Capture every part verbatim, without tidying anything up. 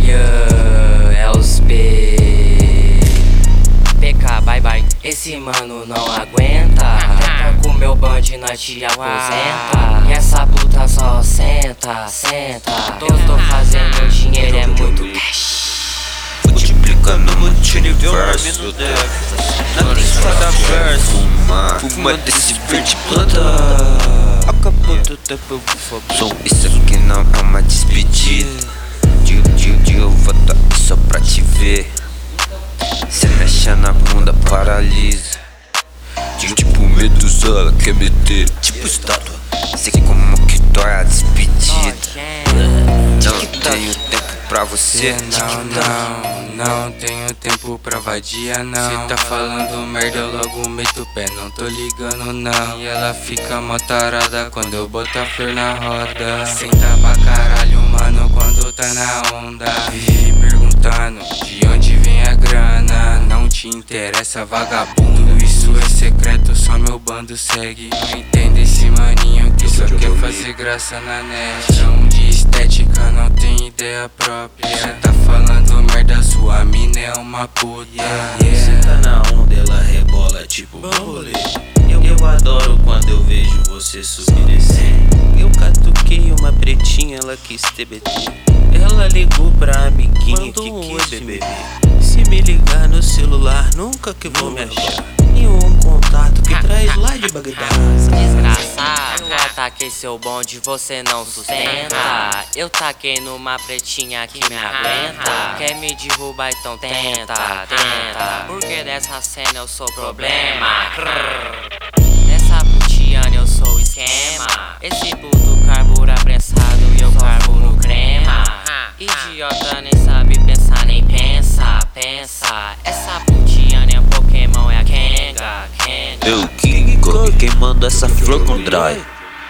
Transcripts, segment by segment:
Yeah, é os P. P K, bye bye. Esse mano não aguenta. Tá com meu band, nós te aposenta. E essa puta só senta, senta. Eu tô fazendo dinheiro, é muito cash. Multiplicando no multiverso. Na lista da verso. Fuma, fuma desse verde planta. Acabou do tempo, eu vou falar. Som, isso aqui não é uma despedida. Digo, digo, digo, eu vou tá aqui só pra te ver. Cê mexe na bunda, paralisa. Digo, tipo Medusa, ela quer meter. Tipo estátua, sei como que dói a despedida. Não tenho tempo pra você. Não, não, não tenho tempo pra vadia não. Cê tá falando merda, eu logo meto o pé, não tô ligando não. E ela fica mó tarada quando eu boto a flor na roda. Senta pra caralho, mano, quando tá na onda. Vive perguntando de onde vem a grana. Não te interessa, vagabundo, isso é secreto, só meu bando segue. Não entende esse maninho que só quer fazer graça na net. Não de estética, não tem ideia própria. Cê tá falando merda, sua mina é uma puta. Yeah, yeah. Cê tá na onda, ela rebola tipo bambolê. Eu, eu adoro quando eu vejo você subir e descer. Eu catuquei uma pretinha, ela quis T B T. Ela ligou pra amiguinha que quis beber. Se me ligar no celular, nunca que vou me achar. Nenhum contato que traz lá de Bagdá. Desgraçado, eu taquei seu bonde, você não sustenta. Eu taquei numa pretinha que me aguenta. Quer me derrubar, então tenta, tenta. Porque dessa cena eu sou problema. Dessa putiana eu sou o esquema. Esse puto carbura prensado e eu carburo crema. Idiota nem sabe pensar, nem pensa, pensa. Essa putiana é Pokémon, é a Kenga, Kenga. Eu King Kong queimando essa flor com dry.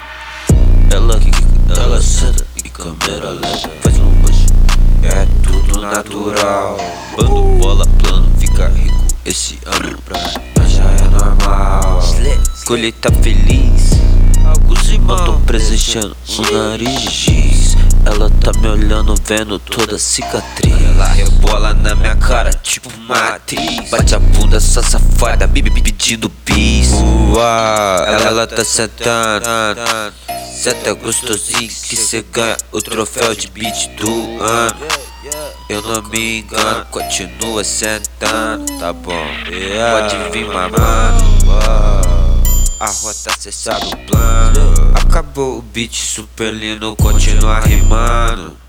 Ela, ela senta e câmera lenta. Faz um push, é tudo natural. Bando bola plano, fica rico esse ano pra nós já é normal. Colheita feliz, alguns irmãos tão presenteando o nariz de giz. Ela tá me olhando, vendo toda a cicatriz. Ela rebola na minha cara, tipo uma atriz. Bate a bunda, essa safada, bibi pedindo bis. Uau, ela, ela tá sentando. Senta gostosinho que cê ganha o troféu de beat do ano. Eu não me engano, continua sentando, tá bom. Pode vir mamando. A rota cê sabe o plano. Acabou o beat super lindo, continua rimando.